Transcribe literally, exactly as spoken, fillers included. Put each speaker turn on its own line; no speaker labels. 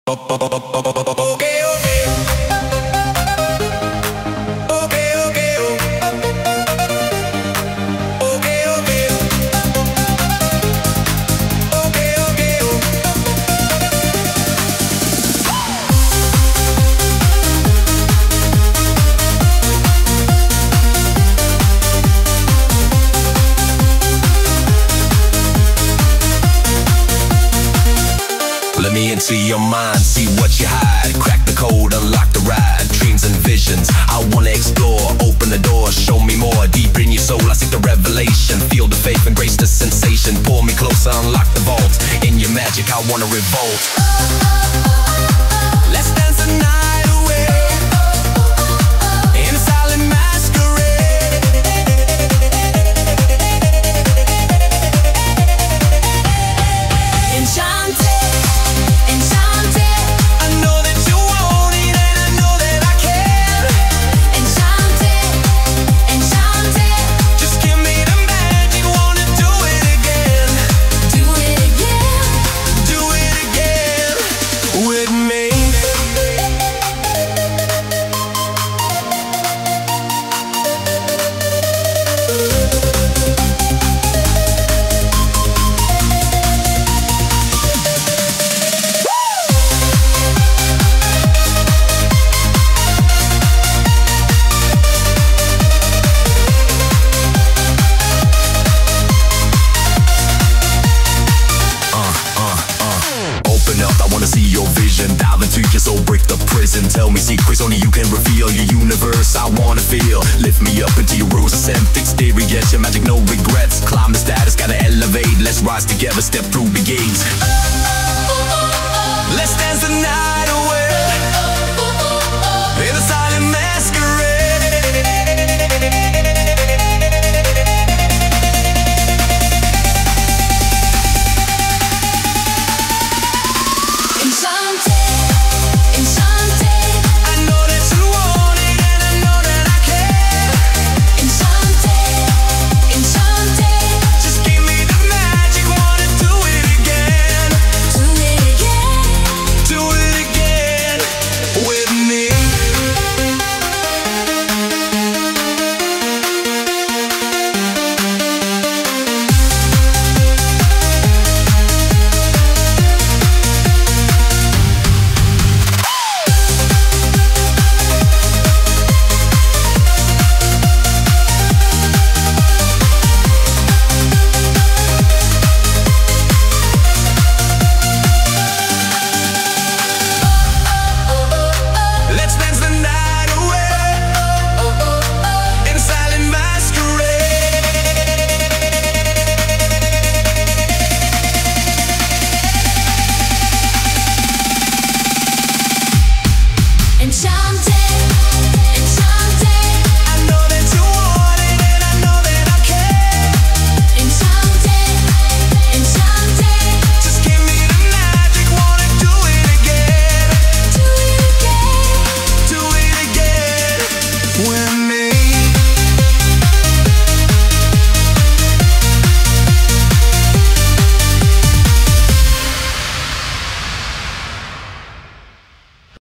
Into your mind, see what you hide. Crack the code, unlock the ride. Dreams and visions, I wanna explore. Open the door, show me more. Deep in your soul, I seek the revelation. Feel the faith, embrace the sensation. Pull me closer, unlock the vault. In your magic, I wanna revolt. Let's dance the night away in a silent masquerade. Enchanted. Tell me secrets only you can reveal. Your universe I wanna feel. Lift me up into your rose scent. Exterior, your magic, no regrets. Climb the status, gotta elevate. Let's rise together, step through the gates.